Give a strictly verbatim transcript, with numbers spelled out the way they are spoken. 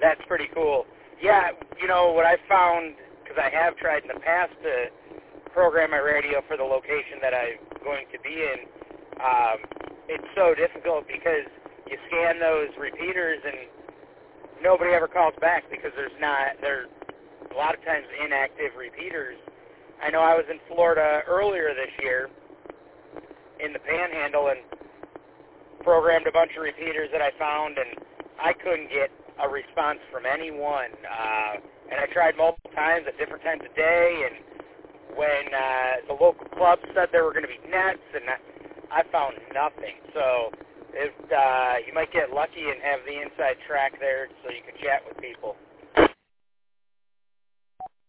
That's pretty cool. Yeah, you know, what I found, because I have tried in the past to program my radio for the location that I'm going to be in, um, it's so difficult because you scan those repeaters and nobody ever calls back because there's not, there's a lot of times inactive repeaters. I know I was in Florida earlier this year in the Panhandle and programmed a bunch of repeaters that I found, and I couldn't get a response from anyone. Uh, and I tried multiple times at different times of day, and when uh, the local club said there were going to be nets, and I, I found nothing. So if uh, you might get lucky and have the inside track there so you can chat with people.